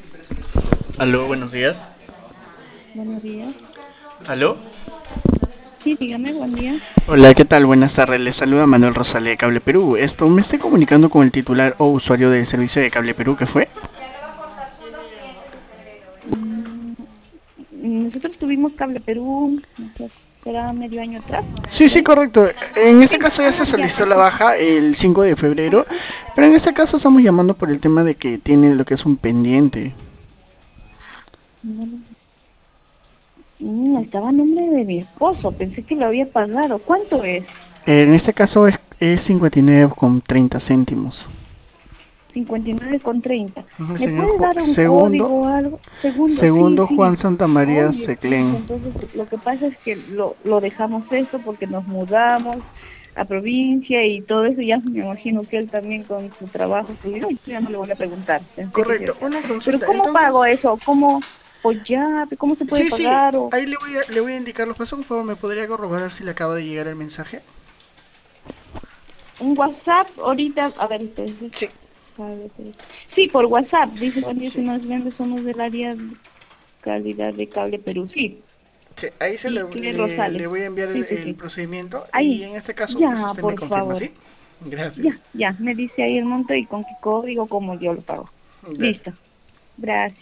Aló, buenos días. Buenos días. Aló. Sí, dígame, buen día. Hola, ¿qué tal? Buenas tardes. Les saluda Manuel Rosales de Cable Perú. Me estoy comunicando con el titular o usuario del servicio de Cable Perú, ¿qué fue? Mm, Nosotros tuvimos Cable Perú, no sé, será medio año atrás, Sí, por sí, ahí. correcto. En este Sí, caso ya ajá, se ya, solicitó la perfecto. baja el 5 de febrero, Ajá. pero en este caso estamos llamando por el tema de que tiene lo que es un pendiente. No, estaba a nombre de mi esposo, pensé que lo había pagado. ¿Cuánto es? En este caso es 59,30 céntimos. 59,30. Ujú, ¿Me señor puede dar un segundo, código o algo? Segundo, sí, segundo Juan sí. Santamaría Oye, pucha, Seclen. entonces lo que pasa es que lo dejamos esto porque nos mudamos a provincia y todo eso, ya me imagino que él también con su trabajo subió, yo ya no le voy a preguntar, pensé que sí. Correcto, una Pero consulta. ¿cómo pago Entonces, eso? ¿Cómo? Pues ya, ¿cómo se puede sí, sí, pagar? ¿O ahí le voy a indicar los pasos. Por favor, ¿me podría corroborar si le acaba de llegar el mensaje? un WhatsApp? Ahorita, a ver, espérese. Sí, Sí, por WhatsApp, dice, buen día, si sí, nos vende, somos del área de calidad de cable Perú. Sí, sí. Ahí y Rosales. le voy a enviar Sí, sí, el sí. procedimiento y Ahí, en este caso, pues ya, usted me por confirma, favor. ¿sí? Gracias. Ya, ya, me dice ahí el monto y con qué código, como yo lo pago. Gracias. Listo. Gracias.